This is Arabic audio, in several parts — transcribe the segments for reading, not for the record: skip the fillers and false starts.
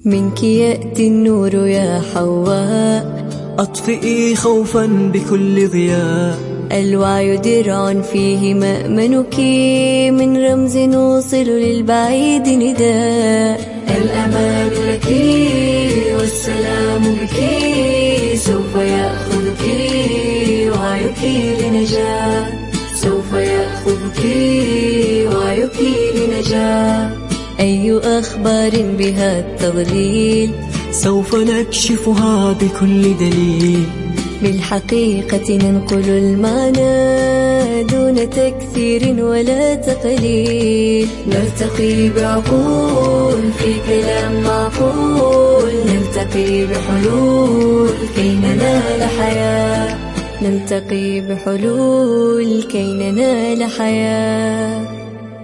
منك يأتي النور يا حواء، أطفئي خوفا بكل ضياء. الوعي درع فيه مأمنك، من رمز نوصل للبعيد نداء. الأمان لك والسلام بك، سوف يأخذك وعيك لنجاة، سوف يأخذك وعيك لنجاة. أي أخبار بها التضليل، سوف نكشفها بكل دليل. بالحقيقة ننقل المعنى دون تكثير ولا تقليل. نلتقي بعقول في كلام معقول، نلتقي بحلول كي ننال حياة، نلتقي بحلول كي ننال حياة.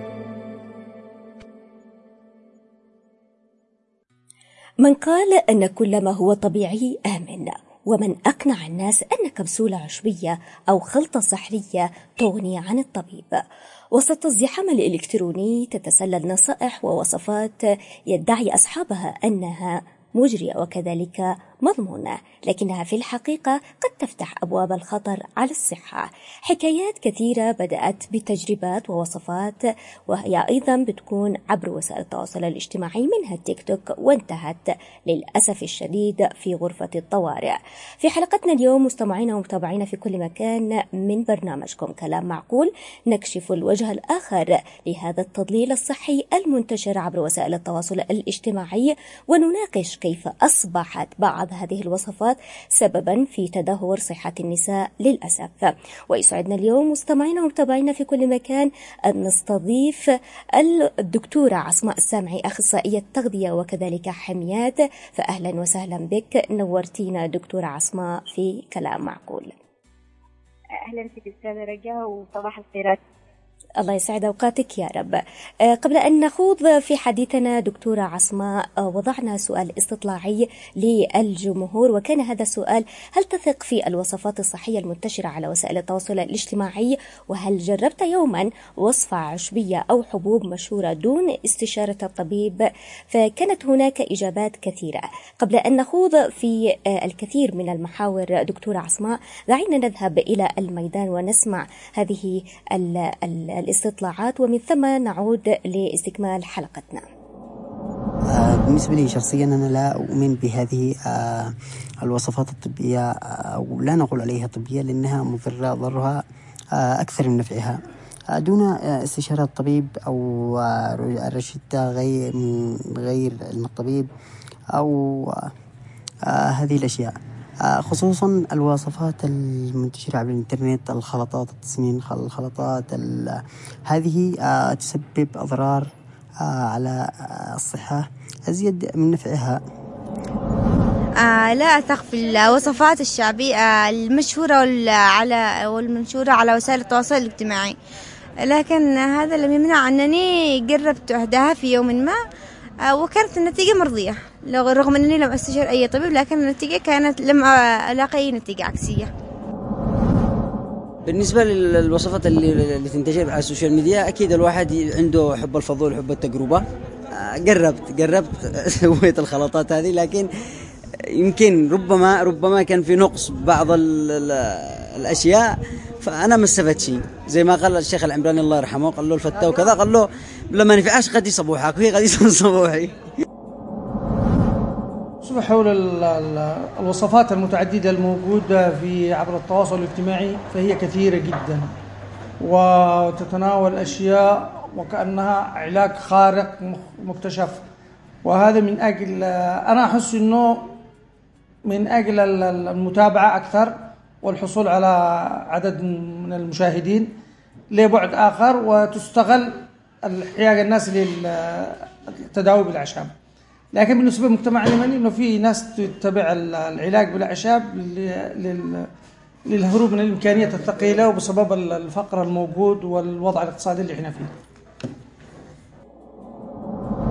من قال أن كل ما هو طبيعي آمن، ومن أقنع الناس أن كبسولة عشبية أو خلطة سحرية تغني عن الطبيب. وسط الزحام الإلكتروني تتسلل نصائح ووصفات يدعي أصحابها أنها مجرية وكذلك مضمونة، لكنها في الحقيقة قد تفتح أبواب الخطر على الصحة. حكايات كثيرة بدأت بتجربات ووصفات، وهي أيضا بتكون عبر وسائل التواصل الاجتماعي منها التيك توك، وانتهت للأسف الشديد في غرفة الطوارئ. في حلقتنا اليوم مستمعينا ومتابعينا في كل مكان من برنامجكم كلام معقول، نكشف الوجه الآخر لهذا التضليل الصحي المنتشر عبر وسائل التواصل الاجتماعي، ونناقش كيف أصبحت بعض هذه الوصفات سببا في تدهور صحة النساء للأسف. ويسعدنا اليوم مستمعينا ومتابعينا في كل مكان أن نستضيف الدكتورة عصماء السامعي، أخصائية تغذية وكذلك حميات. فأهلا وسهلا بك، نورتينا دكتورة عصماء في كلام معقول. أهلا فيك أستاذة رجاء، وصباح الخيرات. الله يسعد أوقاتك يا رب. قبل أن نخوض في حديثنا دكتورة عصماء، وضعنا سؤال استطلاعي للجمهور، وكان هذا السؤال: هل تثق في الوصفات الصحية المنتشرة على وسائل التواصل الاجتماعي؟ وهل جربت يوما وصفة عشبية أو حبوب مشهورة دون استشارة الطبيب؟ فكانت هناك إجابات كثيرة. قبل أن نخوض في الكثير من المحاور دكتورة عصماء، دعينا نذهب إلى الميدان ونسمع هذه الاستطلاعات، ومن ثم نعود لاستكمال حلقتنا. بالنسبة لي شخصيا أنا لا أؤمن بهذه الوصفات الطبية، أو لا نقول عليها طبية لأنها مضرة، ضرها أكثر من نفعها، دون استشارة الطبيب أو الروشتة غير علم الطبيب أو هذه الأشياء. خصوصا الوصفات المنتشرة على الإنترنت، الخلطات، التسمين، الخلطات هذه تسبب أضرار على الصحة أزيد من نفعها. لا أثق في الوصفات الشعبية المشهورة والمنشورة على وسائل التواصل الاجتماعي، لكن هذا لم يمنع أنني جربت إحداها في يوم ما، وكانت النتيجة مرضية رغم أنني لم أستشير أي طبيب، لكن النتيجة كانت لم ألاقي أي نتيجة عكسية. بالنسبة للوصفات اللي تنتشر على السوشيال ميديا، أكيد الواحد عنده حب الفضول، حب التجربة. جربت سويت الخلطات هذه، لكن يمكن ربما كان في نقص بعض الأشياء، فأنا ما استفدت شيء. زي ما قال الشيخ العمراني الله يرحمه، قال له الفتاة وكذا، قال له لما نفعش قد يصبوحك وهي قد يصبوحي. حول الوصفات المتعددة الموجودة في عبر التواصل الاجتماعي، فهي كثيرة جدا وتتناول أشياء وكأنها علاج خارق مكتشف، وهذا من أجل أنا أحس أنه من أجل المتابعة أكثر والحصول على عدد من المشاهدين لبعد آخر، وتستغل احتياج الناس للتداوي بالأعشاب. لكن بالنسبة للمجتمع اليمني إنه في ناس تتبع العلاج بالأعشاب للهروب من الإمكانيات الثقيلة وبسبب الفقر الموجود والوضع الاقتصادي اللي احنا فيه.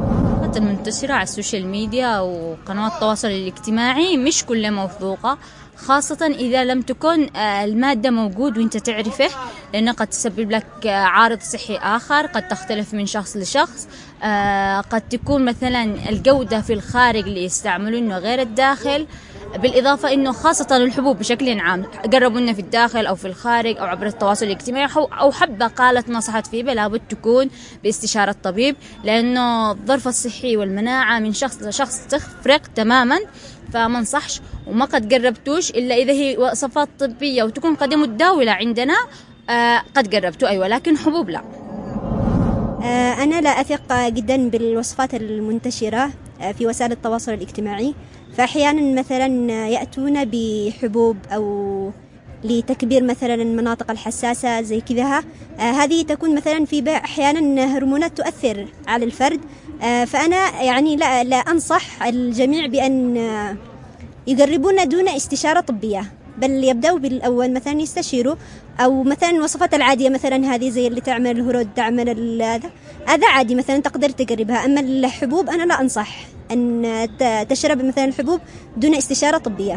المنتشرة على السوشيال ميديا وقنوات التواصل الاجتماعي مش كلها موثوقة، خاصة إذا لم تكن المادة موجود وانت تعرفه، لأنه قد تسبب لك عارض صحي آخر، قد تختلف من شخص لشخص. قد تكون مثلا الجودة في الخارج اللي يستعملونه غير الداخل، بالإضافة أنه خاصة الحبوب بشكل عام قربوا لنا في الداخل أو في الخارج أو عبر التواصل الاجتماعي أو حبة قالت نصحت فيه، لابد تكون باستشارة طبيب، لأنه الظرف الصحي والمناعة من شخص لشخص تفرق تماما. فما انصحش وما قد جربتوش إلا إذا هي وصفات طبية وتكون قد متداولة عندنا قد جربتوا، أيوة، لكن حبوب لا. أنا لا أثق جدا بالوصفات المنتشرة في وسائل التواصل الاجتماعي، فأحيانا مثلا يأتون بحبوب أو لتكبير مثلا المناطق الحساسة زي كذا. هذه تكون مثلا في أحيانا هرمونات تؤثر على الفرد. فأنا يعني لا أنصح الجميع بأن يجربون دون استشارة طبية، بل يبدأوا بالأول مثلا يستشيروا، أو مثلا الوصفات العادية مثلا هذه زي اللي تعمل الهرود تعمل هذا عادي مثلا تقدر تجربها. أما الحبوب أنا لا أنصح أن تشرب مثلا الحبوب دون استشارة طبية.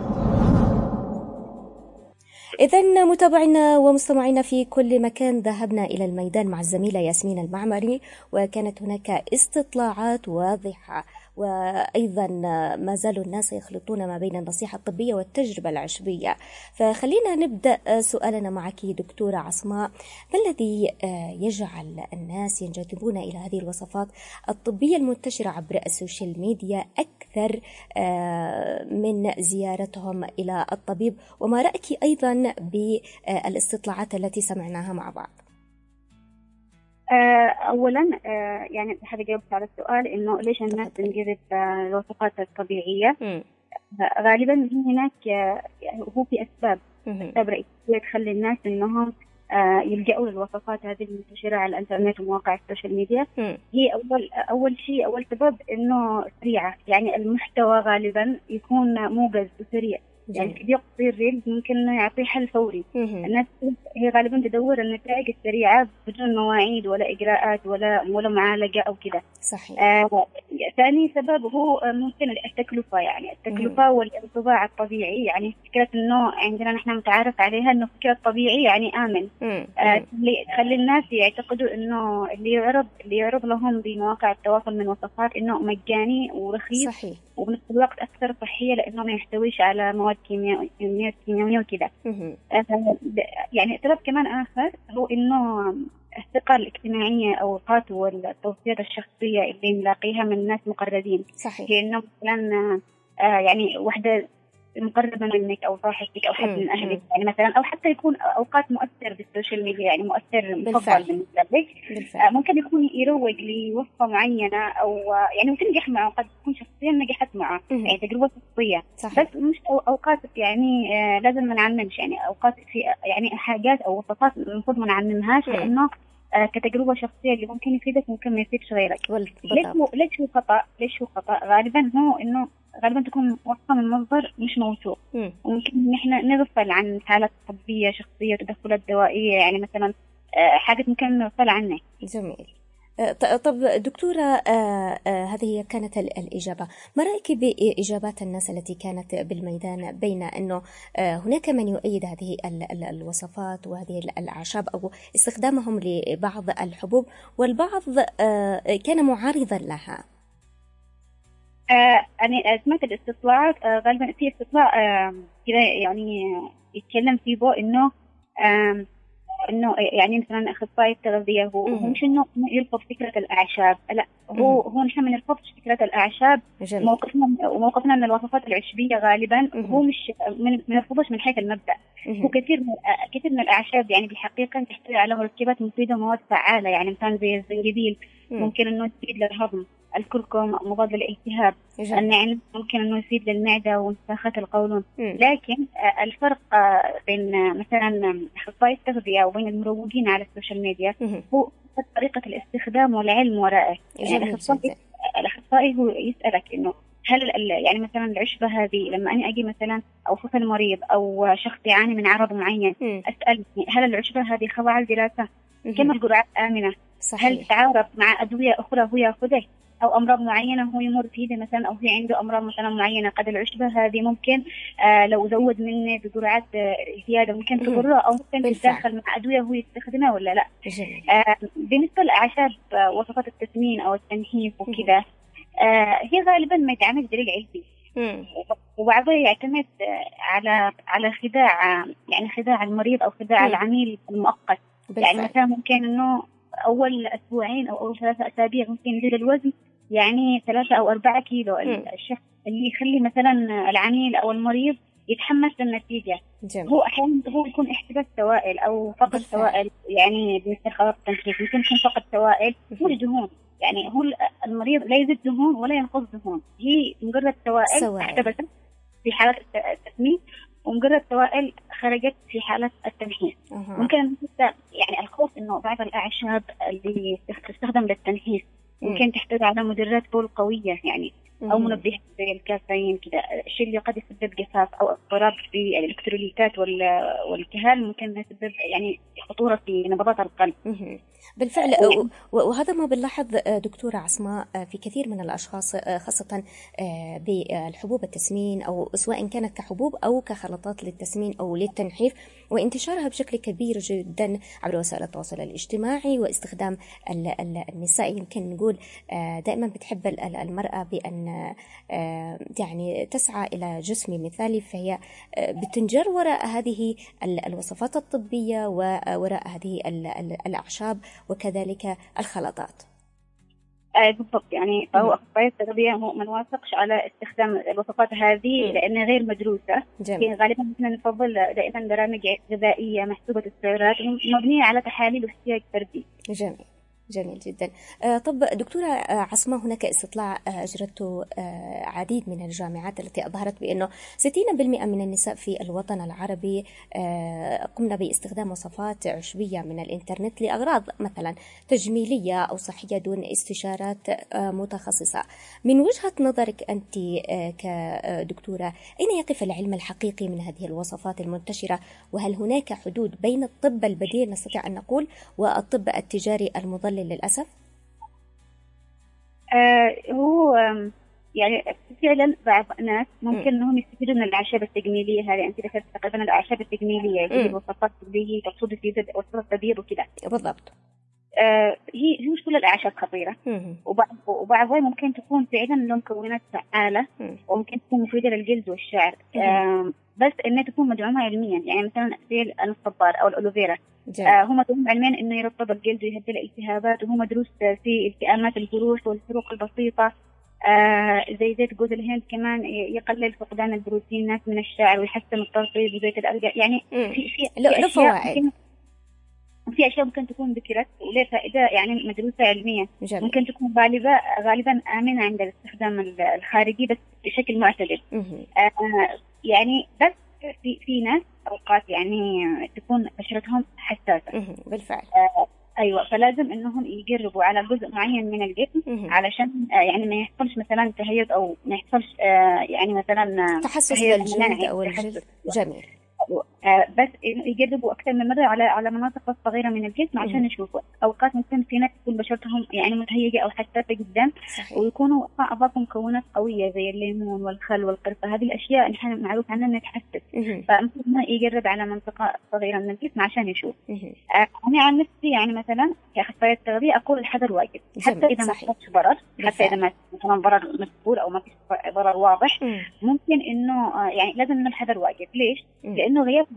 إذن متابعينا ومستمعينا في كل مكان، ذهبنا إلى الميدان مع الزميلة ياسمين المعمري، وكانت هناك استطلاعات واضحة، وأيضا ما زالوا الناس يخلطون ما بين النصيحة الطبية والتجربة العشبية. فخلينا نبدأ سؤالنا معك دكتورة عصماء، ما الذي يجعل الناس ينجذبون إلى هذه الوصفات الطبية المنتشرة عبر السوشيال ميديا أكثر من زيارتهم إلى الطبيب؟ وما رأيك أيضا بالاستطلاعات التي سمعناها مع بعض؟ أولا يعني هذا جاوبت على السؤال إنه ليش الناس تنجذب الوصفات الطبيعية. غالبا هناك يعني هو في أسباب رئيسية تخلي الناس إنهم يلجأوا للوصفات هذه المنتشرة على الإنترنت ومواقع السوشيال ميديا. هي أول سبب إنه سريعة، يعني المحتوى غالبا يكون موجز وسريع، يعني فيديو قصير ريلز ممكن إنه يعطي حل فوري. الناس هي غالبا تدور النتائج السريعة بدون مواعيد ولا إجراءات ولا معالجة أو كذا. صحيح. ثاني سبب هو ممكن التكلفة، يعني التكلفة والانطباع الطبيعي، يعني فكرة إنه عندنا نحن متعارف عليها إنه فكرة طبيعي يعني آمن، تخلي الناس يعتقدوا إنه اللي يعرض لهم بمواقع التواصل من وصفات إنه مجاني ورخيص. صحيح. وبنفس الوقت أكثر صحية لأنه ما يحتويش على مواد كيميائية وكذا. يعني سبب كمان آخر هو إنه الثقة الاجتماعية أو القات والتوصيات الشخصية اللي نلاقيها من الناس مقربين. صحيح. لأنه مثلا يعني وحدة مقربة منك أو صاحبتك أو حد من أهلك، يعني مثلا، أو حتى يكون أوقات مؤثر بالسوشيال ميديا، يعني مؤثر مفضل بالنسبة لك، ممكن يكون يروج لوصفة معينة أو يعني وتنجح معه، قد تكون شخصيا نجحت معه، يعني تجربة شخصية. بس مش أوقات يعني لازم ما نعممش، يعني أوقات في يعني حاجات أو وصفات المفروض ما نعممهاش، لأنه كتجربة شخصية اللي ممكن يفيدك ممكن ما يفيدش غيرك. ليش هو خطأ؟ غالبا هو إنه غالبا تكون وصفة من مصدر مش موثوق، وممكن نحن نغفل عن حالات طبية شخصية تدخلات دوائية، يعني مثلا حاجة ممكن نغفل عنها. جميل. طب دكتورة، هذه كانت الإجابة. ما رأيك بإجابات الناس التي كانت بالميدان بين أنه هناك من يؤيد هذه الوصفات وهذه الأعشاب أو استخدامهم لبعض الحبوب، والبعض كان معارضا لها؟ أنا سمعت الاستطلاعات، غالبا في استطلاع كذا يعني يتكلم فيه إنه يعني مثلا أخصائي التغذية هو مش إنه يرفض فكرة الأعشاب، لا، هو نحن ما نرفضش فكرة الأعشاب. موقفنا من الوصفات العشبية غالبا هو مش ما نرفضش من حيث المبدأ. هو كثير من الأعشاب يعني بالحقيقة تحتوي على مركبات مفيدة ومواد فعالة، يعني مثلا زي الزنجبيل ممكن إنه تفيد للهضم، الكركم مضاد للالتهاب، النعناع ممكن انه يفيد للمعده وانتفاخات القولون. لكن الفرق بين مثلا اخصائي التغذيه وبين المروجين على السوشيال ميديا هو طريقه الاستخدام والعلم وراءه. يعني الاخصائي هو يسالك انه هل يعني مثلا العشبه هذه لما اني اجي مثلا اوصف المريض او شخص يعاني من عرض معين، اسال هل العشبه هذه خضع للدراسه؟ كم الجرعات امنه؟ هل تتعارض مع ادويه اخرى هو ياخذها؟ أو أمراض معينة هو يمر فيها مثلا، أو هي عنده أمراض مثلا معينة قد العشبة هذه ممكن لو زود منه بجرعات زيادة ممكن تضره، أو ممكن تتدخل مع أدوية هو يستخدمها ولا لا. بالنسبة للأعشاب وصفات التسمين أو التنحيف وكذا، هي غالبا ما يتعمل دليل علمي، وبعضها يعتمد على خداع، يعني خداع المريض أو خداع العميل المؤقت. يعني مثلا ممكن إنه أول أسبوعين أو أول 3 أسابيع ممكن يزيد الوزن يعني 3 أو 4 كيلو. الشخص اللي يخلي مثلا العميل أو المريض يتحمس للنتيجة هو أحيانا هو يكون احتباس سوائل أو فقد سوائل. يعني بالنسبة لخلاط التنحيف ممكن يكون فقد سوائل مش دهون. يعني هو المريض لا يزيد دهون ولا ينقص دهون، هي مجرد سوائل احتبست في حالة التسمين، ومجرد سوائل خرجت في حالة التنحيف. ممكن يعني الخوف إنه بعض الأعشاب اللي تستخدم للتنحيف ممكن تحتوي على مدرات بول قوية يعني، أو منبهات زي الكافيين كده، الشيء اللي قد يسبب جفاف أو اضطراب في الإلكتروليتات والكهال، ممكن يسبب يعني خطورة في نبضات القلب. بالفعل، وهذا ما بنلاحظ دكتورة عصماء في كثير من الأشخاص، خاصة بالحبوب التسمين، أو سواء كانت كحبوب أو كخلطات للتسمين أو للتنحيف، وانتشارها بشكل كبير جدا عبر وسائل التواصل الاجتماعي، واستخدام النساء. يمكن نقول دائما بتحب المرأة بأن يعني تسعى إلى جسم مثالي، فهي بتنجر وراء هذه الوصفات الطبية ووراء هذه الأعشاب وكذلك الخلطات. بالضبط، يعني فهو أخصائي التغذية هو ما نوافقش على استخدام الوصفات هذه لأنها غير مدروسة. غالبا نفضل دائما برامج غذائية محسوبة السعرات مبنية على تحاليل واحتياج فردي. جميل جدا. طب دكتورة عصمة، هناك استطلاع أجرته عديد من الجامعات التي أظهرت بأنه 60% من النساء في الوطن العربي قمنا باستخدام وصفات عشبية من الإنترنت لأغراض مثلا تجميلية أو صحية دون استشارات متخصصة. من وجهة نظرك أنت كدكتورة، أين يقف العلم الحقيقي من هذه الوصفات المنتشرة؟ وهل هناك حدود بين الطب البديل نستطيع أن نقول والطب التجاري المضلل للأسف؟ هو يعني فعلا بعض الناس ممكن انهم يستفيدوا من الاعشاب التجميليه هذه. انت ذكرت تقريبا الاعشاب التجميليه اللي الوصفات اللي تقصد في وصفات التبييض وكذا. بالضبط. هي مش كل الاعشاب خطيره، وبعضها ممكن تكون فعلا له مكونات فعاله وممكن تكون مفيده للجلد والشعر، بس انها تكون مدعومه علميا. يعني مثلا زي الصبار او الالوفيرا، هو مدعوم علميا انه يرطب الجلد ويهدي الالتهابات، وهو مدروس في التئامات الجروح والفروق البسيطه. زي زيت جوز الهند كمان يقلل فقدان البروتينات من الشعر ويحسن الترطيب، وزيت الألقى. يعني في فوائد، في أشياء ممكن تكون ذكرت ولها فائدة يعني مدروسة علميا. ممكن تكون غالبا آمنة عند الاستخدام الخارجي بس بشكل معتدل. يعني بس في ناس أوقات يعني تكون بشرتهم حساسة. بالفعل. أيوة، فلازم إنهم يجربوا على جزء معين من الجسم علشان يعني ما يحصلش مثلا تهيج أو ما يحصلش يعني مثلا تحسس للجلد أو الجلد. جميل. بس يجربوا أكثر من مرة على مناطق صغيرة من الجسم عشان يشوفوا. أوقات ممكن في ناس تكون بشرتهم يعني متهيجة أو حساسة جدا، ويكونوا أضافوا مكونات قوية زي الليمون والخل والقرفة. هذه الأشياء نحن معروف عنها إنها تحسس، فممكن يجرب على منطقة صغيرة من الجسم عشان يشوف. أنا عن نفسي يعني مثلا كأخصائية تغذية أقول الحذر واجب، حتى إذا ما فيش ضرر، حتى إذا ما مثلا ضرر مذكور أو ما فيش ضرر واضح، ممكن إنه يعني لازم إنه الحذر واجب. ليش؟ لأنه غياب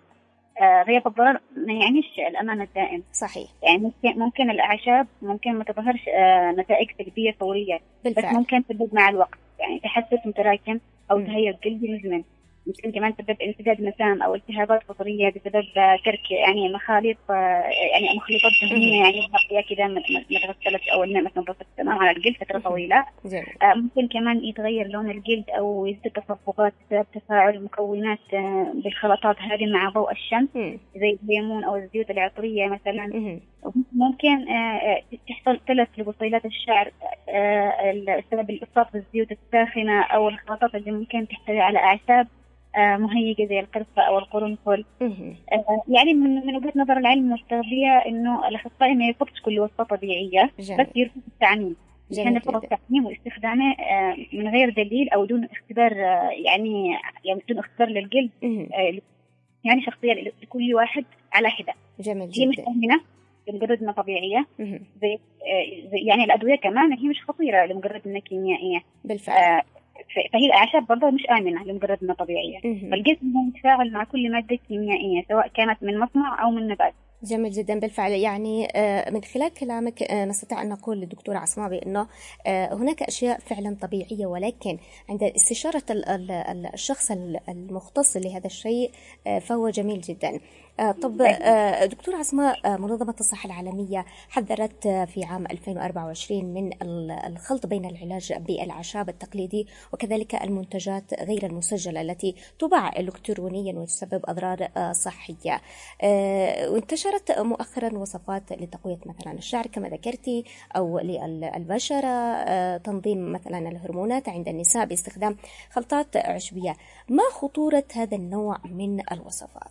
الضرر ما يعنيش الأمان الدائم. صحيح. يعني ممكن الأعشاب ممكن ما تظهرش نتائج سلبية فورية، بس ممكن تسبب مع الوقت يعني تحسس متراكم أو تهيج جلدي مزمن. ممكن كمان تسبب انسداد مسام أو التهابات فطرية بسبب ترك يعني مخاليط يعني مخلوطات دهنية يعني بقية كده ما تغسلت أو ما تنظفت تمام على الجلد فترة طويلة. ممكن كمان يتغير لون الجلد أو يزيد تصبغات بسبب تفاعل مكونات بالخلطات هذه مع ضوء الشمس زي الليمون أو الزيوت العطرية مثلا. ممكن تحصل تلف لبصيلات الشعر بسبب الإصابة بالزيوت الساخنة أو الخلطات اللي ممكن تحتوي على أعشاب مهيجة زي القرفة أو القرنفل. يعني من وجهة نظر العلم والتغذية إنه الأخصائي ما يرفضش كل وصفة طبيعية، بس يرفض التعميم. عشان الفرص تعميم واستخدامه من غير دليل أو دون اختبار، يعني بدون اختبار للجلد، يعني شخصيا لكل واحد على حدة. جميل جدا. هي مش آمنة لمجرد انها طبيعية، زي يعني الأدوية كمان هي مش خطيرة لمجرد انها كيميائية بالفعل. فهي الأعشاب برضه مش آمنة لمجرد انها طبيعية. فالجسم يتفاعل مع كل مادة كيميائية سواء كانت من مصنع أو من نبات. جميل جدا. بالفعل يعني من خلال كلامك نستطيع أن نقول للدكتورة عصماء بأنه هناك أشياء فعلا طبيعية، ولكن عند استشارة الشخص المختص لهذا الشيء فهو جميل جدا. طب دكتورة عصماء، منظمة الصحة العالمية حذرت في عام 2024 من الخلط بين العلاج بالأعشاب التقليدي وكذلك المنتجات غير المسجلة التي تباع إلكترونيا وتسبب أضرار صحية. وانتشرت مؤخرا وصفات لتقوية مثلا الشعر كما ذكرتي أو للبشرة، تنظيم مثلا الهرمونات عند النساء باستخدام خلطات عشبية. ما خطورة هذا النوع من الوصفات؟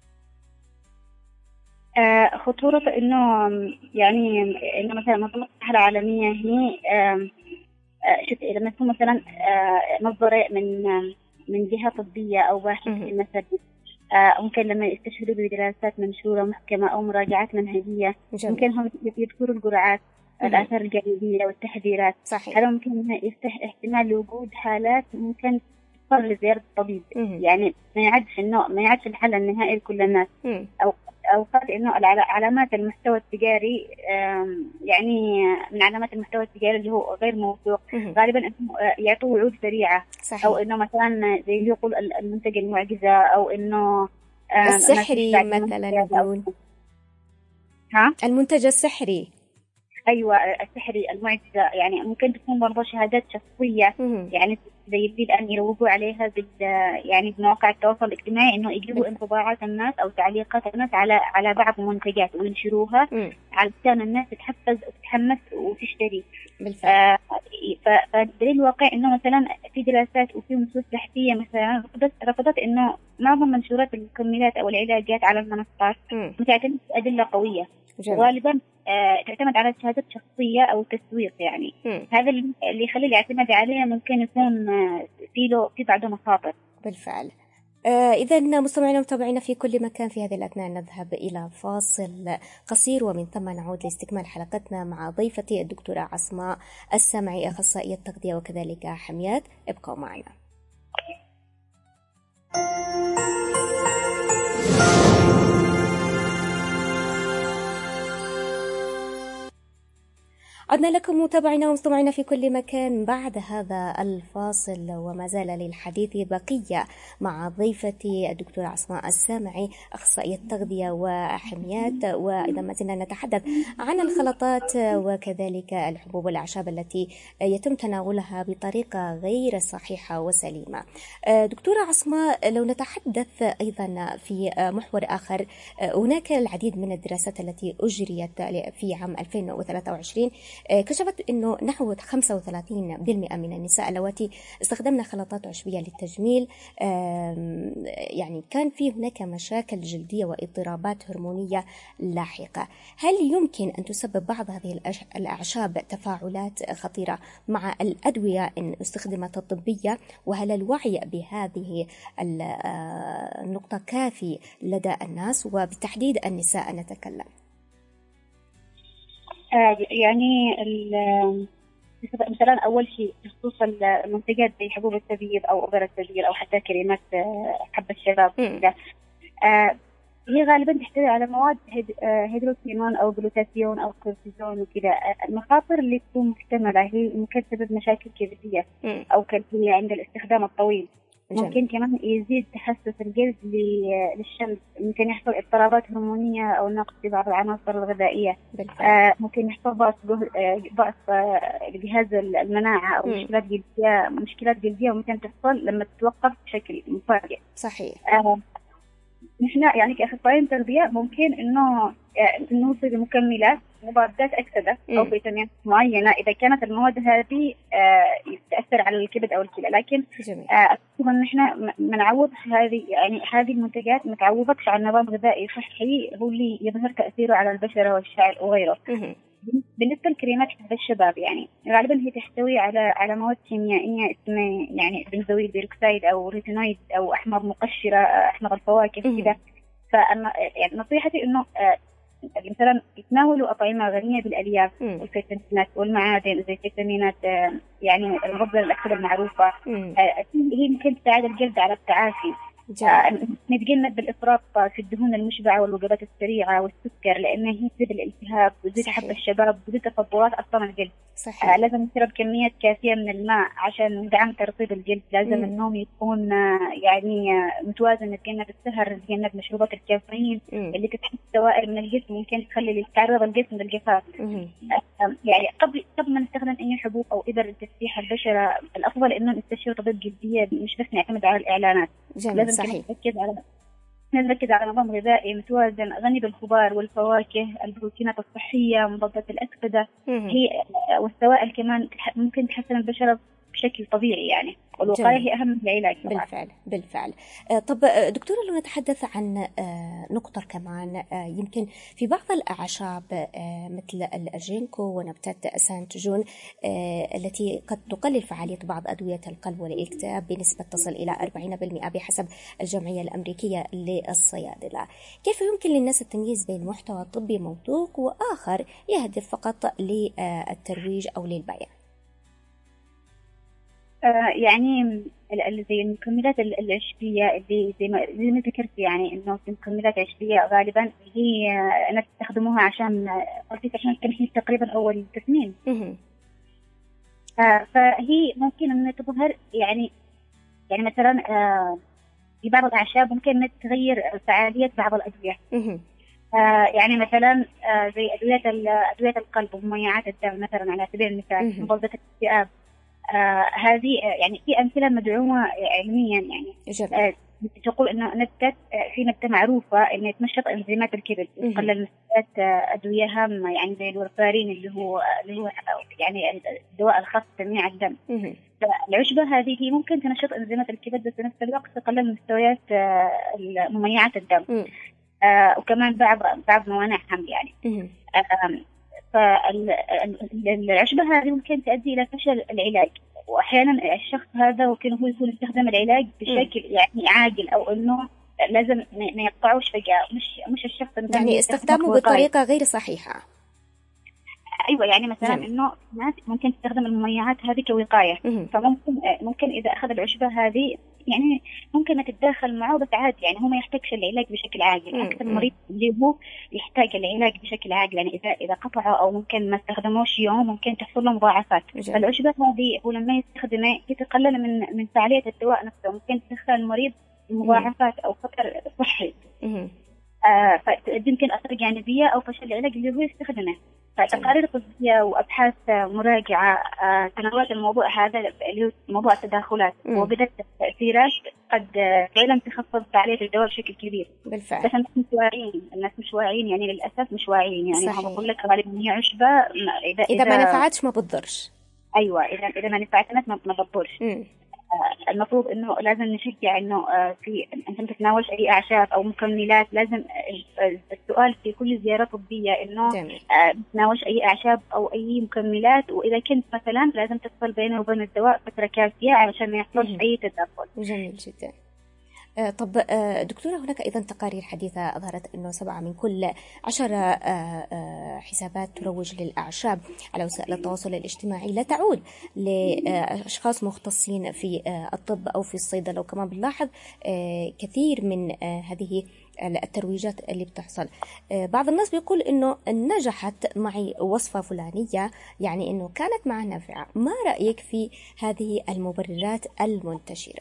خطورة إنه يعني إنه مثلا منظمة الصحة العالمية هي لما تكون مثلا مصدر من جهة طبية أو باحث مثلا، ممكن لما يستشهدوا بدراسات منشورة محكمة أو مراجعات منهجية، ممكن هم يذكروا الجرعات، الآثار الجانبية والتحذيرات. هذا ممكن يفتح احتمال لوجود حالات ممكن تضطر لزيارة الطبيب. يعني ما يعدش الحل النهائي لكل الناس، أو قد إنه علامات المحتوى التجاري، يعني من علامات المحتوى التجاري اللي هو غير موثوق غالبا إنه يعطوا وعود سريعة. صحيح. أو إنه مثلا زي اللي يقول المنتج المعجزة، أو إنه السحري مثلا يقولون. المنتج السحري. أيوة السحري المعجزة، يعني ممكن تكون برضه شهادات شخصية، يعني زي اللي الآن يروجوا عليها يعني بمواقع التواصل الاجتماعي، إنه يجيبوا انطباعات الناس أو تعليقات الناس على بعض المنتجات وينشروها علشان الناس تتحفز وتتحمس وتشتري. فدليل واقع إنه مثلا في دراسات وفي نصوص بحثية مثلا رفضت إنه معظم منشورات المكملات أو العلاجات على المنصات تعتمد أدلة قوية، غالبا تعتمد على شهادات شخصية أو تسويق. يعني هذا اللي يخلي يعتمد عليه ممكن يكون في بعضه مخاطر. بالفعل. إذا مستمعينا ومتابعينا في كل مكان، في هذه الأثناء نذهب إلى فاصل قصير ومن ثم نعود لاستكمال حلقتنا مع ضيفتي الدكتورة عصماء السامعي، أخصائية تغذية وكذلك حميات. ابقوا معنا. عدنا لكم متابعينا ومستمعينا في كل مكان بعد هذا الفاصل، وما زال للحديث بقية مع ضيفتي الدكتورة عصماء السامعي، أخصائية تغذية وحميات. وإذا ما زلنا نتحدث عن الخلطات وكذلك الحبوب والأعشاب التي يتم تناولها بطريقة غير صحيحة وسليمة. دكتورة عصماء، لو نتحدث أيضا في محور آخر، هناك العديد من الدراسات التي أجريت في عام 2023 كشفت أنه نحو 35% من النساء اللواتي استخدمنا خلطات عشبية للتجميل يعني كان في هناك مشاكل جلدية واضطرابات هرمونية لاحقة. هل يمكن أن تسبب بعض هذه الأعشاب تفاعلات خطيرة مع الأدوية إن استخدمت الطبية؟ وهل الوعي بهذه النقطة كافي لدى الناس وبالتحديد النساء نتكلم؟ يعني مثلا أول شيء بخصوص المنتجات زي حبوب التبييض أو أبر التبييض أو حتى كريمات حب الشباب، هي غالبا تحتوي على مواد هيدروكينون أو جلوتاثيون أو كورتيزون وكذا. المخاطر اللي تكون محتملة هي ممكن تسبب مشاكل كبدية أو كلوية عند الاستخدام الطويل. ممكن كمان يزيد تحسس الجلد للشمس، ممكن يحصل اضطرابات هرمونية أو نقص في بعض العناصر الغذائية. ممكن يحصل ضعف جهاز المناعة أو مشكلات جلدية ممكن تحصل لما تتوقف بشكل مفاجئ. صحيح. نحن يعني كأخصائيين تغذية ممكن إنه نوصل لمكملات مضادات أكسدة أو فيتامينات معينة إذا كانت المواد هذه تأثر على الكبد أو الكلى، لكن أن نحن نعوض هذه المنتجات ما تعوضتش على نظام غذائي صحي هو اللي يظهر تأثيره على البشرة والشعر وغيره. بالنسبة لكريمات حب الشباب يعني غالبا هي تحتوي على مواد كيميائية اسمها يعني بنزويل بيروكسيد أو ريتينويد أو أحمر مقشرة، أحمر الفواكه كذا. فأنا يعني نصيحتي إنه مثلا يتناولوا أطعمة غنية بالألياف والفيتامينات والمعادن زي الفيتامينات يعني المضادة للأكسدة المعروفة. هي ممكن تساعد الجلد على التعافي. نتجنب بالإفراط في الدهون المشبعة والوجبات السريعة والسكر، لأنها هي تزيد الالتهاب وتزيد حب الشباب وتزيد تفضلات أصلا الجلد. لازم نشرب كميات كافية من الماء عشان ندعم ترطيب الجلد. لازم النوم يكون يعني متوازن، نتجنب السهر، نتجنب مشروبات الكافيين اللي تسحب السوائل من الجسم، ممكن تخلي تعرض الجسم للجفاف. يعني قبل ما نستخدم أي حبوب أو إبر لتفتيح البشرة، الأفضل إنه نستشير طبيب جلدية، مش بس نعتمد على الإعلانات. لازم نركز على نظام غذائي متوازن غني بالخضار والفواكه، البروتينات الصحية، مضادات الأكسدة، هي والسوائل كمان ممكن تحسن البشرة بشكل طبيعي يعني، والوقاية هي أهم من العلاج. بالفعل. طب دكتورة، لو نتحدث عن نقطة كمان، يمكن في بعض الأعشاب مثل الجينكو ونبتات سانتجون التي قد تقلل فعالية بعض أدوية القلب والاكتئاب بنسبة تصل إلى 40% بحسب الجمعية الأمريكية للصيادلة. كيف يمكن للناس التمييز بين محتوى طبي موثوق وآخر يهدف فقط للترويج أو للبيع؟ يعني زي المكملات العشبية اللي زي ما ذكرت، يعني إنه في مكملات عشبية غالبا هي أنا تستخدموها عشان التمحيص تقريبا أو التسمين. فهي ممكن أن تظهر يعني مثلا في بعض الأعشاب ممكن أن تغير فعالية بعض الأدوية. يعني مثلا زي أدوية القلب ومميعات الدم مثلا على سبيل المثال، مضادات الاكتئاب. هذه يعني في أمثلة مدعومة علميا، يعني تقول إنه في نبتة معروفة إنها تنشط إنزيمات الكبد وتقلل نسبة أدوية هامة، يعني زي الورفارين اللي هو يعني الدواء الخاص بتمنيع الدم. فالعشبة هذه هي ممكن تنشط إنزيمات الكبد، بس في نفس الوقت تقلل مستويات مميعات الدم، وكمان بعض موانع حمل يعني. فالعشبة هذه ممكن تؤدي إلى فشل العلاج، وأحيانا الشخص هذا ممكن هو يكون استخدم العلاج بشكل يعني عاجل، أو إنه لازم ما يقطعوش فجأة، مش الشخص يعني استخدامه بطريقة غير صحيحة. أيوة، يعني مثلا إنه ناس ممكن تستخدم المميعات هذه كوقاية، فممكن إذا أخذ العشبة هذه يعني ممكن تتداخل معه، بس عادي يعني هو ما يحتاجش العلاج بشكل عاجل. أكثر مريض اللي هو يحتاج العلاج بشكل عاجل، يعني إذا قطعه أو ممكن ما استخدموش يوم ممكن تحصل له مضاعفات. فالعشبة هذه هو لما يستخدمها يتقلل من فعالية الدواء نفسه، ممكن تدخل المريض مضاعفات أو خطر صحي. فيمكن أثر جانبية أو فشل العلاج اللي هو يستخدمه. فتقارير طبية وأبحاث مراجعة تناولت الموضوع هذا اللي هو موضوع التداخلات وبدأت تأثيرات قد فعلا تخفض فعالية الدواء بشكل كبير. بالفعل. بس الناس مش واعيين يعني، للأسف مش واعيين يعني. هم بقول لك غالبا هي عشبة إذا ما نفعتش ما بتضرش. أيوة، إذا ما نفعتنا ما بتضرش. المفروض إنه لازم نشجع إنه أنت تتناولش أي أعشاب أو مكملات. لازم السؤال في كل زيارة طبية إنه تتناولش أي أعشاب أو أي مكملات، وإذا كنت مثلا لازم تفصل بينه وبين الدواء فترة كافية علشان ما يحصلش أي تداخل. جميل جدا. طب دكتورة، هناك أيضا تقارير حديثة أظهرت أنه 7 من كل 10 حسابات تروج للأعشاب على وسائل التواصل الاجتماعي لا تعود لأشخاص مختصين في الطب أو في الصيدلة. وكمان بنلاحظ كثير من هذه الترويجات اللي بتحصل. بعض الناس بيقول أنه نجحت معي وصفة فلانية، يعني أنه كانت معها نافعة. ما رأيك في هذه المبررات المنتشرة؟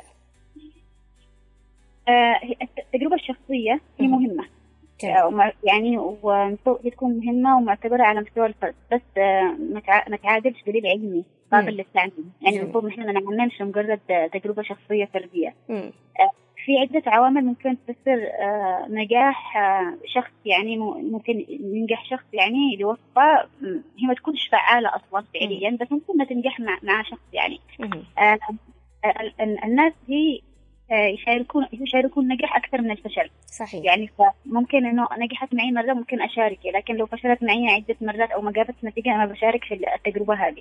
التجربة الشخصية هي مهمة يعني، ومفروض تكون مهمة ومعتبرة على مستوى الفرد، بس ما تعادلش دليل علمي قابل للتعميم. يعني المفروض نحن ما نعممش مجرد تجربة شخصية فردية. في عدة عوامل ممكن تفسر نجاح شخص، يعني ممكن ينجح شخص يعني لوصفة هي ما تكونش فعالة أصلا فعليا، بس ممكن تنجح مع شخص يعني. الناس هي يشاركون نجاح أكثر من الفشل. صحيح. يعني فممكن إنه نجحت معي مرة ممكن أشارك، لكن لو فشلت معي عدة مرات أو ما جابت نتيجة أنا بشارك في التجربة هذه.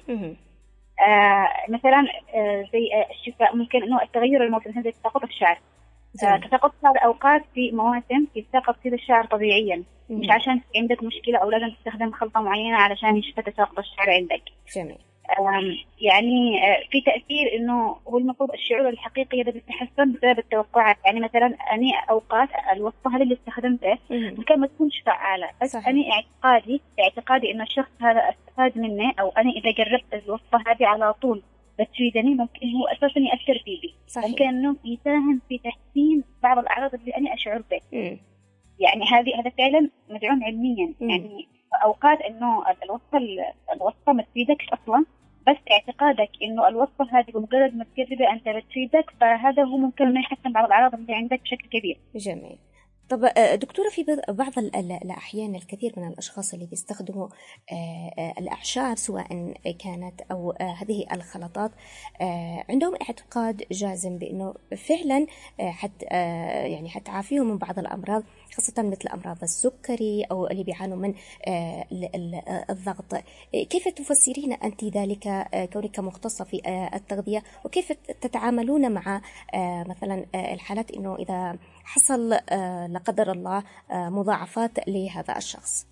مثلا زي الشفاء، ممكن إنه التغير الموسمي زي تساقط الشعر. تساقط الشعر أوقات في مواسم يتساقط فيه الشعر طبيعيا، مش عشان عندك مشكلة أو لازم تستخدم خلطة معينة علشان يشفى تساقط الشعر عندك. جميل. يعني في تأثير إنه هو المفروض الشعور الحقيقي هذا بالتحسن بسبب التوقعات. يعني مثلا أني أوقات الوصفة هذه اللي استخدمته ممكن ما تكونش فعالة، بس أني اعتقادي إنه الشخص هذا استفاد منه، أو أنا إذا جربت الوصفة هذه على طول بتفيدني، ممكن هو أساسا يأثر فيني. ممكن إنه يساهم في تحسين بعض الأعراض اللي أنا أشعر به. يعني هذا فعلا مدعوم علميا. يعني أوقات إنه الوصفة ما تفيدكش أصلا، بس اعتقادك إنه الوصفة هذه بمجرد ما تجربها أنت بتفيدك، فهذا هو ممكن إنه يحسن بعض الأعراض اللي عندك بشكل كبير. جميل. طب دكتورة، في بعض الأحيان الكثير من الأشخاص اللي بيستخدموا الأعشاب سواء كانت أو هذه الخلطات عندهم اعتقاد جازم بأنه فعلا يعني حتعافيهم من بعض الأمراض، خاصة مثل أمراض السكري أو اللي بيعانوا من الضغط. كيف تفسرين أنت ذلك كونك مختصة في التغذية، وكيف تتعاملون مع مثلا الحالات أنه إذا حصل لا قدر الله مضاعفات لهذا الشخص؟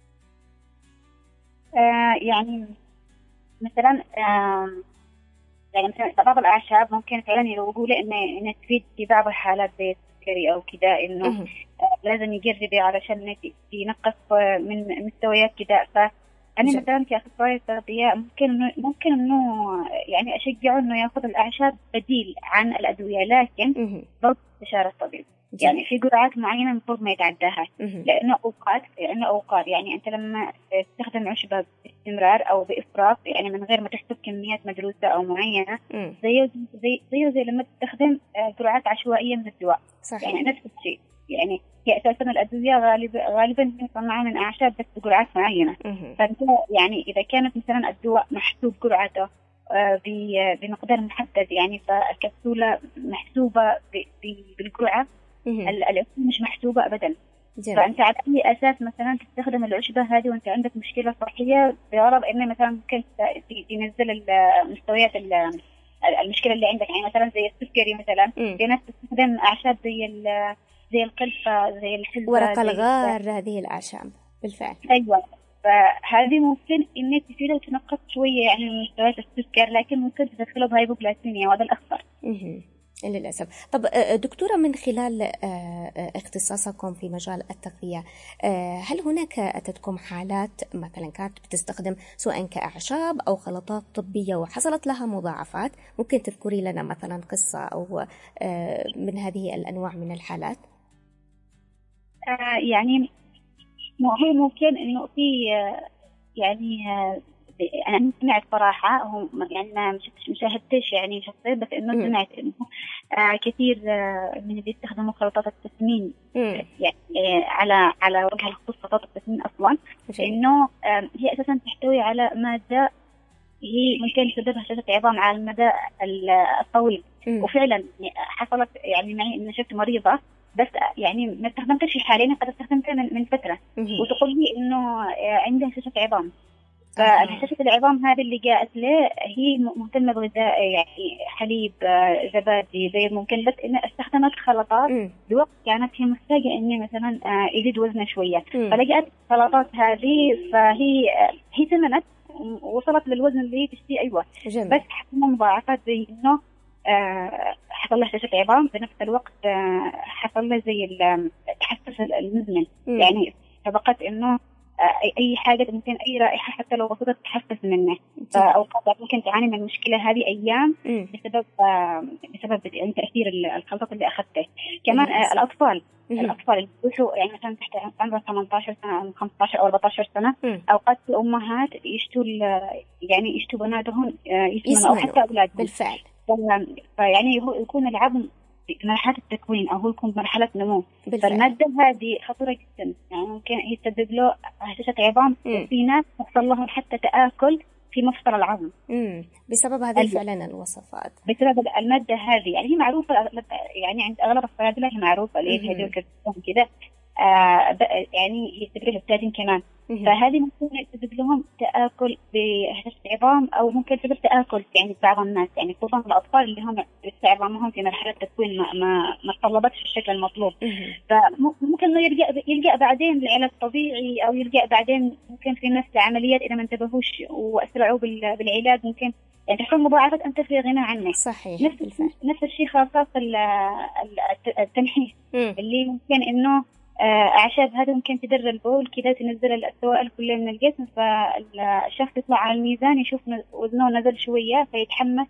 يعني مثلا بعض الأعشاب ممكن فعلا يقولوا إنها تفيد في بعض الحالات زي السكري أو كذا، إنه لازم يجربي علشان ينقص من مستويات كذا. فأنا مثلا كأخصائية تغذية ممكن إنه يعني أشجعه إنه يأخذ الأعشاب بديل عن الأدوية، لكن ضد استشارة الطبيب. يعني في جرعات معينة المفروض ما يتعداها، لأنه أوقات يعني أنت لما تستخدم عشبة باستمرار أو بإفراط، يعني من غير ما تحسب كميات مدروسة أو معينة، زي لما تستخدم جرعات عشوائية من الدواء. صحيح. يعني نفس الشيء. يعني هي أساسا الأدوية غالبا مصنعة من أعشاب بس بجرعات معينة. فأنت يعني إذا كانت مثلا الدواء محسوب جرعته بمقدار محدد، يعني فالكبسولة محسوبة بالجرعة، العشبة مش محسوبة أبدا. فأنت على أي أساس مثلا تستخدم العشبة هذه وأنت عندك مشكلة صحية بغرض إنه مثلا ممكن تنزل مستويات المشكلة اللي عندك؟ يعني مثلا زي السكري مثلا، في ناس تستخدم أعشاب زي القلفة، زي الحلبة، ورق الغار، هذه الأعشاب بالفعل. أيوة. فهذه ممكن إنها تفيده وتنقص شوية يعني من مستويات السكر، لكن ممكن تدخله بهايبوغلايسيميا، وهذا الأخطر. للأسف. طب دكتورة، من خلال اختصاصكم في مجال التغذية، هل هناك أتتكم حالات مثلا كانت بتستخدم سواء كأعشاب أو خلطات طبية وحصلت لها مضاعفات؟ ممكن تذكري لنا مثلا قصة أو من هذه الأنواع من الحالات؟ يعني هو ممكن إنه في يعني أنا سمعت صراحة، هو يعني ما مشاهدتش يعني شخصيا، بس إنه سمعت إنه كثير من اللي يستخدموا خلطات التسمين، يعني على وجه الخصوص خلطات التسمين أصلا، إنه هي أساسا تحتوي على مادة هي ممكن تسبب هشاشة عظام على المدى الطويل. وفعلا حصلت يعني معي إن شفت مريضة، بس يعني ما استخدمتش حاليا، قد استخدمتها من فترة، وتقول لي إنه عندها هشاشة عظام. فهشاشة العظام هذه اللي جاءت له هي مهتمة بغذاء يعني حليب، زبادي، بيض، ممكن، بس إنها استخدمت خلطات بوقت كانت هي محتاجة إني مثلا يزيد وزنها شوية، فلقيت الخلطات هذه، فهي ثمنت وصلت للوزن اللي هي تشتيه. أيوة. بس حصل مضاعفات زي إنه حصل له هشاشة عظام، بنفس الوقت حصل له زي التحسس المزمن. يعني سبقت إنه أي حاجة ممكن أي رائحة حتى لو بسيطة تتحسس منه، فأوقات ممكن تعاني من المشكلة هذه أيام بسبب يعني تأثير الخلطات اللي أخذته. كمان الأطفال اللي بيروحوا يعني مثلا تحت عمر 18 سنة أو 15 أو 14 سنة، أوقات الأمهات يشتوا بناتهم يسمنوا أو حتى أولادهم بالفعل. فيعني هو يكون العظم في مرحلة التكوين أو هو يكون مرحلة نمو، فالمادة هذه خطيرة جدا، يعني ممكن هي تسبب له هشاشة عظام. في ناس يحصل لهم حتى تآكل في مفصل العظم. بسبب هذه فعلا الوصفات، بسبب المادة هذه. يعني هي معروفة، يعني عند أغلب الصيادلة هي معروفة اللي هي الهيدروكورتيزون كده، يعني يسبب له التادين كمان. فهذه ممكن تسبب لهم تآكل بهشاشة عظام، أو ممكن تسبب تآكل يعني بعض الناس، يعني خصوصا الأطفال اللي هم لسه عظامهم في مرحلة تكوين ما تطلبتش الشكل المطلوب. فممكن إنه يلجأ بعدين لعلاج طبيعي، أو يلجأ بعدين ممكن في ناس لعمليات إذا ما انتبهوش وأسرعوا بالعلاج، ممكن يعني تحصل مضاعفات أنت في غنى عنها. صحيح. نفس الشيء خاصة التنحيف اللي ممكن إنه أعشاب هذا ممكن تدر البول كده، تنزل السوائل كلها من الجسم، فالشخص يطلع على الميزان يشوف وزنه نزل شوية فيتحمس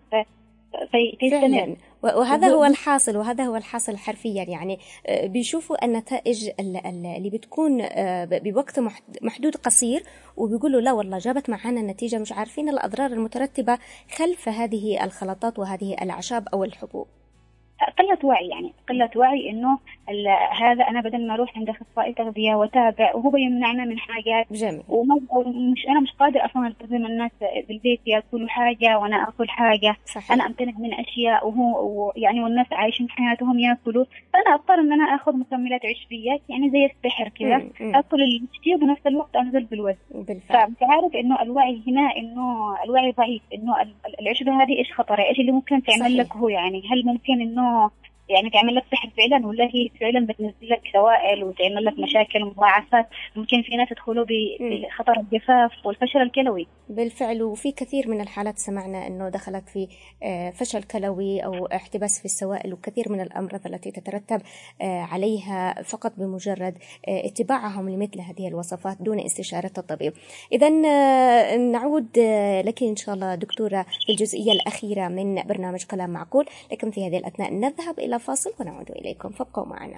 فعلا. وهذا هو الحاصل، وهذا هو الحاصل حرفيا. يعني بيشوفوا النتائج اللي بتكون بوقت محدود قصير، وبيقولوا لا والله جابت معنا النتيجة، مش عارفين الأضرار المترتبة خلف هذه الخلطات وهذه الأعشاب أو الحبوب. قلة وعي، يعني قلة وعي إنه هذا أنا بدل ما أروح عند أخصائي تغذية وتابع وهو يمنعنا من حاجات. جميل. أنا مش قادر أصلا ألتزم الناس بالبيت يأكلوا حاجة وأنا أكل حاجة. صحيح. أنا أمتنع من أشياء وهو يعني والناس عايشين حياتهم يأكلوا، فأنا أضطر إن أنا أخذ مكملات عشبية يعني زي السحر كذا، أكل اللي بشتيه وبنفس الوقت أنزل بالوزن. فأنت عارف إنه الوعي هنا، إنه الوعي ضعيف، إنه العشبة هذه إيش خطرها، إيش اللي ممكن تعمل لك هو، يعني هل ممكن إنه يعني تعمل لك سحر فعلا، ولا هي فعلا بتنزل لك سوائل وتعمل لك مشاكل ومضاعفات، ممكن في ناس يدخلوا بخطر الجفاف والفشل الكلوي. بالفعل، وفي كثير من الحالات سمعنا أنه دخلت في فشل كلوي أو احتباس في السوائل، وكثير من الأمراض التي تترتب عليها فقط بمجرد اتباعهم لمثل هذه الوصفات دون استشارة الطبيب. إذن نعود لك إن شاء الله دكتورة في الجزئية الأخيرة من برنامج كلام معقول، لكن في هذه الأثناء نذهب إلى فاصل ونعود إليكم، فابقوا معنا.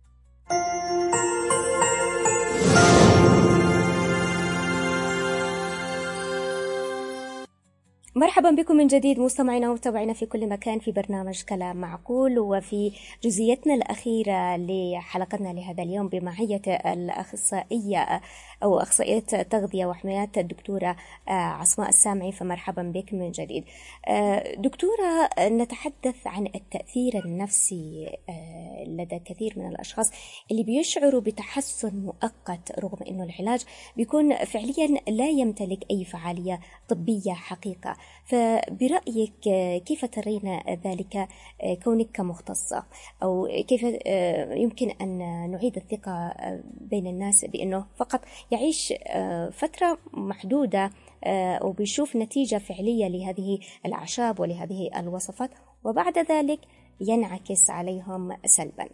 مرحبا بكم من جديد مستمعينا ومتابعينا في كل مكان في برنامج كلام معقول، وفي جزئيتنا الأخيرة لحلقتنا لهذا اليوم بمعية الأخصائية أو أخصائية تغذية وحمايات الدكتورة عصماء السامعي، فمرحبا بك من جديد. دكتورة، نتحدث عن التأثير النفسي لدى كثير من الأشخاص اللي بيشعروا بتحسن مؤقت رغم أنه العلاج بيكون فعليا لا يمتلك أي فعالية طبية حقيقة. فبرأيك كيف ترين ذلك كونك كمختصة، أو كيف يمكن أن نعيد الثقة بين الناس بأنه فقط يعيش فترة محدودة وبيشوف نتيجة فعلية لهذه الأعشاب ولهذه الوصفات وبعد ذلك ينعكس عليهم سلبا؟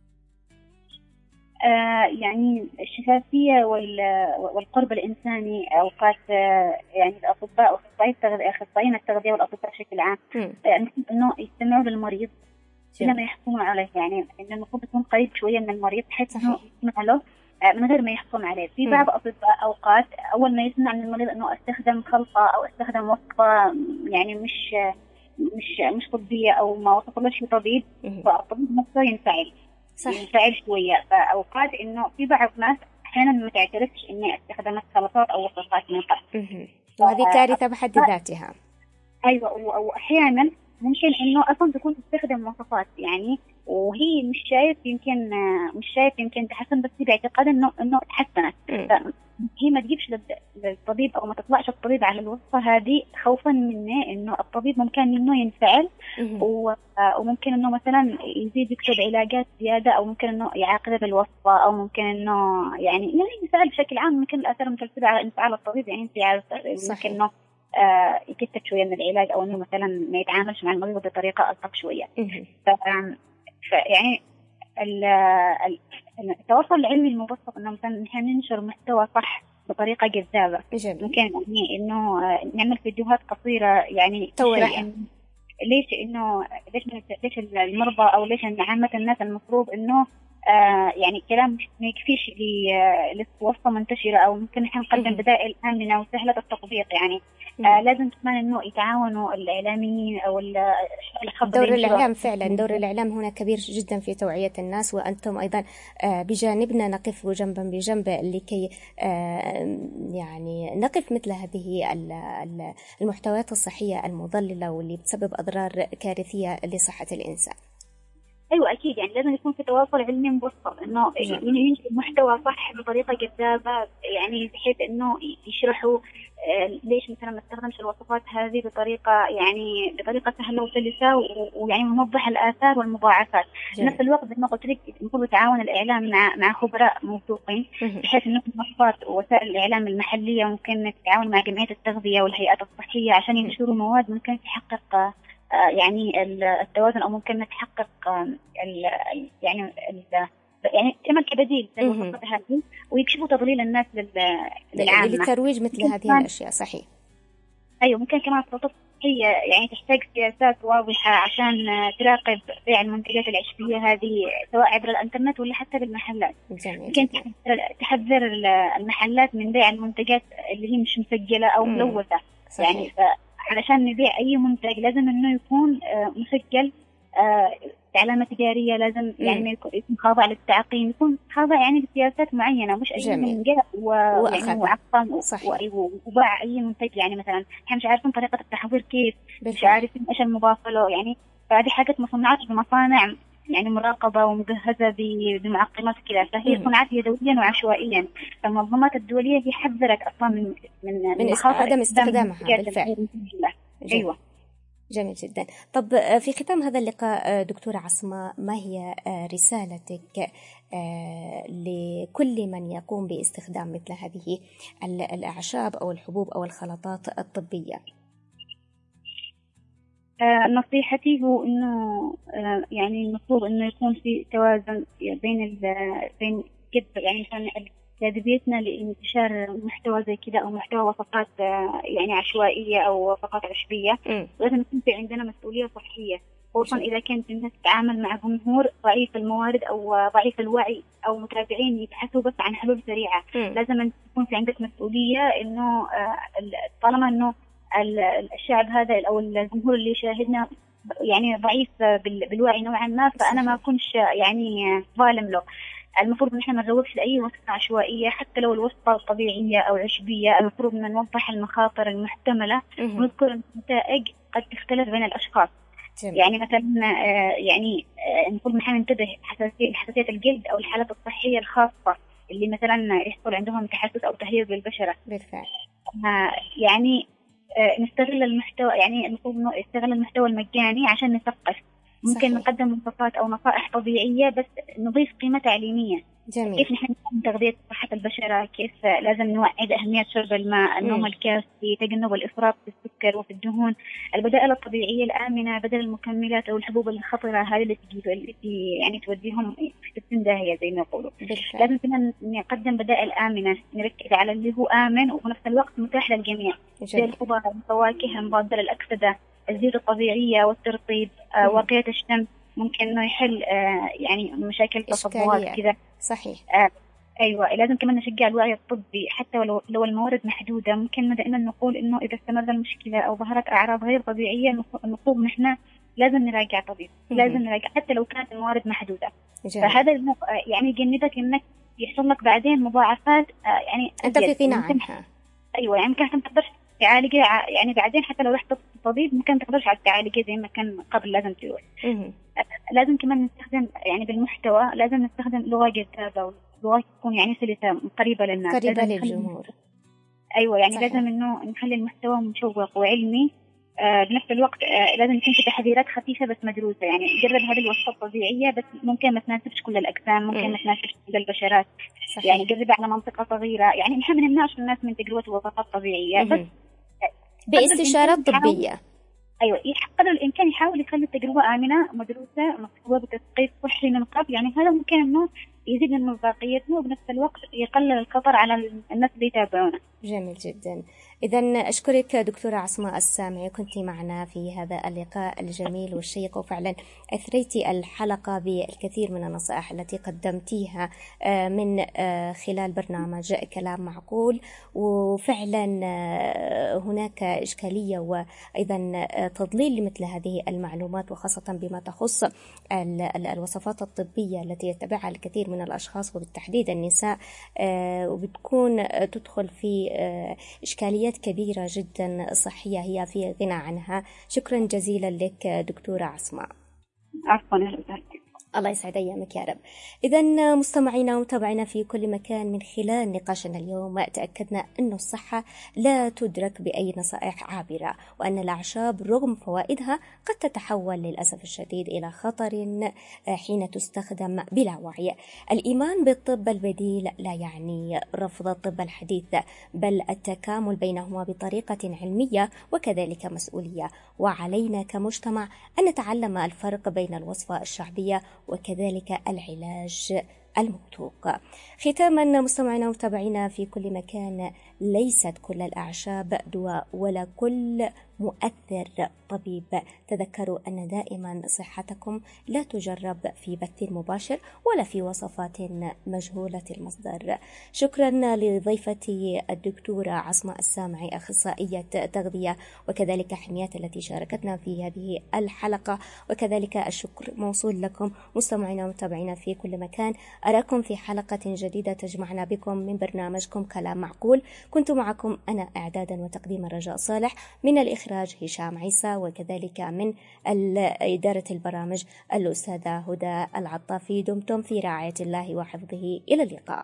يعني الشفافية والقرب الإنساني أوقات يعني الأطباء وأخصائيين التغذية والأطباء بشكل عام إنه يستمعوا للمريض لما يحكموا عليه، يعني إنه المفروض يكون قريب شوية من المريض بحيث إنه يسمع له من غير ما يحكم عليه. في بعض الأطباء أوقات أول ما يسمع من المريض إنه استخدم خلطة أو استخدم وصفة يعني مش طبية أو ما وصفلش طبيب، فالطبيب نفسه ينفعل شوية. فأوقات إنه في بعض الناس أحيانا ما تعترفش إني استخدمت خلطات أو وصفات من قبل، وهذه كارثة بحد ذاتها. أيوة، وأحيانا ممكن إنه أصلا تكون تستخدم وصفات يعني وهي مش شايف يمكن تحسن، بس باعتقاد إنه تحسنت. هي ما تجيبش للطبيب أو ما تطلعش الطبيب على الوصفة هذه خوفا منه إنه الطبيب ممكن إنه ينفعل وممكن إنه مثلا يزيد يكتب علاجات زيادة، أو ممكن إنه يعاقب بالوصفة، أو ممكن إنه يعني ينفعل بشكل عام. ممكن الآثار مترتبة على انفعال الطبيب، يعني ممكن إنه يكتب شوية من العلاج، أو إنه مثلا ما يتعاملش مع المريض بطريقة ألطف شوية. يعني التواصل العلمي المبسط إنه مثلا نحن ننشر محتوى صح بطريقة جذابة. ممكن يعني إنه نعمل فيديوهات قصيرة يعني توعية. ليش المرضى أو ليش عامة الناس المفروض إنه يعني كلام ما يكفيش لوصفة منتشرة، أو ممكن نحن نقدم بدائل آمنة وسهلة التطبيق. يعني لازم كمان إنه يتعاونوا الإعلاميين أو دور الإعلام. فعلا دور الإعلام هنا كبير جدا في توعية الناس، وأنتم أيضا بجانبنا نقف جنبا بجنب لكي يعني نقف مثل هذه المحتويات الصحية المضللة واللي بتسبب أضرار كارثية لصحة الإنسان. ايوه اكيد، يعني لازم يكون في تواصل علمي مبسط، انه ينشر محتوى صح بطريقه جذابه، يعني بحيث انه يشرحوا ليش مثلا ما نستخدمش الوصفات هذه بطريقه سهله وسلسه، ويعني موضح الاثار والمضاعفات. في نفس الوقت زي ما قلت لك المفروض يتعاون الاعلام مع خبراء موثوقين، بحيث انه منصات ووسائل الاعلام المحليه ممكن تتعاون مع جمعيه التغذيه والهيئات الصحيه عشان ينشروا مواد ممكن تحقق يعني التوازن، او ممكن نتحقق يعني تعمل كبديل للوصفات هذه، ويكشفوا تضليل الناس للعامة للترويج مثل هذه الأشياء. صحيح. أيوة، ممكن كمان السلطات الصحية يعني تحتاج سياسات واضحة عشان تراقب بيع المنتجات العشبية هذه، سواء عبر الإنترنت ولا حتى بالمحلات. ممكن تحذر المحلات من بيع المنتجات اللي هي مش مسجلة أو ملوثة. يعني علشان نبيع أي منتج لازم إنه يكون مسجل علامة تجارية، لازم يعني يكون خاضع للتعقيم، يكون خاضع يعني لسياسات معينة، مش أي من جاء وعقم وباع أي منتج. يعني مثلا إحنا مش عارفين طريقة التحضير كيف، مش عارفين إيش المضاف له، يعني فهذه حاجات مصنعات بمصانع يعني مراقبة ومجهزة بمعقمات كذا، فهي صناعات يدويا وعشوائيا. فالمنظمات الدولية هي حذرت أصلا من عدم استخدامها بالفعل. أيوة. جميل جدا. طب في ختام هذا اللقاء دكتورة عصمة، ما هي رسالتك لكل من يقوم باستخدام مثل هذه الأعشاب أو الحبوب أو الخلطات الطبية؟ نصيحتي هو إنه يعني المفروض إنه يكون في توازن بين يعني مثلا جاذبيتنا لانتشار محتوى زي كذا أو محتوى وصفات يعني عشوائية أو وصفات عشبية. لازم يكون في عندنا مسؤولية صحية، خصوصا إذا كانت الناس تتعامل مع جمهور ضعيف الموارد أو ضعيف الوعي أو متابعين يبحثوا بس عن حلول سريعة. لازم أن تكون في عندك مسؤولية إنه طالما إنه الشعب هذا أو الجمهور اللي يشاهدنا يعني ضعيف بالوعي نوعا ما، فأنا ما أكونش يعني ظالم له. المفروض نحن ما نروجش لأي وصفة عشوائية، حتى لو الوصفة طبيعية أو عشبية. المفروض أن نوضح المخاطر المحتملة ونذكر النتائج قد تختلف بين الأشخاص. يعني مثلا يعني المفروض نحن ننتبه حساسية الجلد أو الحالات الصحية الخاصة اللي مثلا يحصل عندهم تحسس أو تهيج بالبشرة. بالفعل. يعني نستغل المحتوى، يعني المفروض نستغل المحتوى المجاني عشان نثقف. ممكن نقدم وصفات أو نصائح طبيعية بس نضيف قيمة تعليمية. جميل. كيف نحن نقدم تغذية صحة البشرة، كيف لازم نوعد أهمية شرب الماء، النوم الكافي، تجنب الإفراط في السكر وفي الدهون، البدائل الطبيعية الآمنة بدل المكملات أو الحبوب الخطرة هذه اللي يعني توديهم في 60 داهية زي ما يقولوا. لازم كمان نقدم بدائل آمنة، نركز على اللي هو آمن وفي نفس الوقت متاح للجميع، زي الخضار والفواكه المضادة للأكسدة، الزيوت الطبيعية والترطيب، واقية الشمس، ممكن إنه يحل يعني مشاكل تصبغات كذا. صحيح. أيوة. لازم كمان نشجع الوعي الطبي، حتى لو الموارد محدودة. ممكن دائما نقول إنه إذا استمر المشكلة أو ظهرت أعراض غير طبيعية المفروض نحن لازم نراجع طبيب، لازم نراجع حتى لو كانت الموارد محدودة. فهذا يعني يجنبك إنك يحصل لك بعدين مضاعفات يعني أنت في غنى عنها. أيوة، يعني ممكن ما تقدرش تعالجها، يعني بعدين حتى لو رحت طبيب ممكن تقدرش على تعالجها زي ما كان قبل. لازم تروح. لازم كمان نستخدم يعني بالمحتوى، لازم نستخدم لغة جذابة ولغة تكون يعني سلسة قريبة للناس، قريبة للجمهور. أيوة، يعني صحيح. لازم إنه نخلي المحتوى مشوق وعلمي. بنفس الوقت لازم يكون في تحذيرات خفيفة بس مدروسة. يعني جرب هذه الوصفة الطبيعية بس ممكن ما تناسبش كل الأجسام، ممكن ما تناسبش كل البشرات. صحيح. يعني جربها على منطقة صغيرة. يعني نحن ما نمنعش الناس من تجربة وصفات طبيعية بس باستشارات طبية. أيوة، قدر الإمكان يحاول يخلي التجربة آمنة مدروسة مصحوبة بتثقيف صحي من قبل. يعني هذا ممكن إنه يزيد من مصداقيتنا وبنفس الوقت يقلل الخطر على الناس اللي يتابعونا. جميل جدا. إذا أشكرك دكتورة عصماء السامعي، كنت معنا في هذا اللقاء الجميل والشيق، وفعلا أثريتي الحلقة بالكثير من النصائح التي قدمتيها من خلال برنامج كلام معقول. وفعلا هناك إشكالية وأيضا تضليل لمثل هذه المعلومات، وخاصة بما تخص الوصفات الطبية التي يتبعها الكثير من الأشخاص وبالتحديد النساء، وبتكون تدخل في إشكاليات كبيرة جدا صحية هي في غنى عنها. شكرا جزيلا لك دكتورة عصماء. عفوا. الله يسعد أيامك يا رب. إذا مستمعينا ومتابعينا في كل مكان، من خلال نقاشنا اليوم تأكدنا أن الصحة لا تدرك بأي نصائح عابرة، وأن الأعشاب رغم فوائدها قد تتحول للأسف الشديد إلى خطر حين تستخدم بلا وعي. الإيمان بالطب البديل لا يعني رفض الطب الحديث، بل التكامل بينهما بطريقة علمية وكذلك مسؤولية. وعلينا كمجتمع أن نتعلم الفرق بين الوصفة الشعبية وكذلك العلاج الموثوق. ختاما مستمعينا ومتابعينا في كل مكان، ليست كل الأعشاب دواء ولا كل مؤثر طبيب. تذكروا أن دائما صحتكم لا تجرب في بث مباشر ولا في وصفات مجهولة المصدر. شكرا لضيفتي الدكتورة عصماء السامعي، أخصائية تغذية وكذلك حميات، التي شاركتنا في هذه الحلقة، وكذلك الشكر موصول لكم مستمعينا ومتابعينا في كل مكان. أراكم في حلقة جديدة تجمعنا بكم من برنامجكم كلام معقول. كنت معكم أنا إعدادا وتقديم رجاء صالح، من الإخراج هشام عيسى، وكذلك من إدارة البرامج الأستاذة هدى العطافي. دمتم في رعاية الله وحفظه. إلى اللقاء.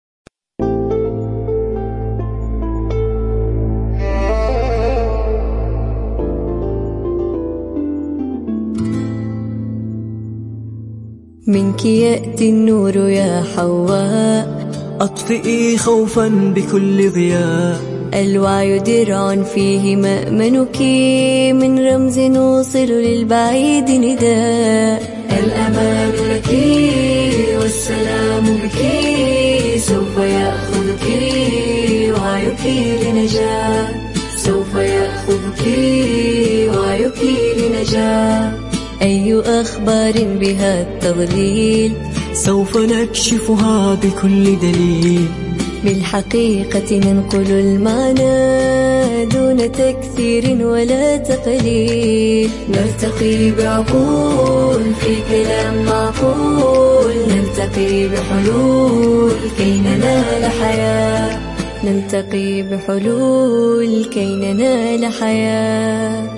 منك يأتي النور يا حواء، أطفئي خوفا بكل ضياء. الوعي درع فيه مأمنك، من رمز نوصل للبعيد نداء. الأمان لك والسلام بك، سوف يأخذك وعيك لنجاة. سوف يأخذك وعيك لنجاة. أي أخبار بها التضليل، سوف نكشفها بكل دليل. بالحقيقة ننقل المعنى دون تكثير ولا تقليل. نرتقي بعقول في كلام معقول، نلتقي بحلول كي ننال حياة. نلتقي بحلول كي ننال حياة.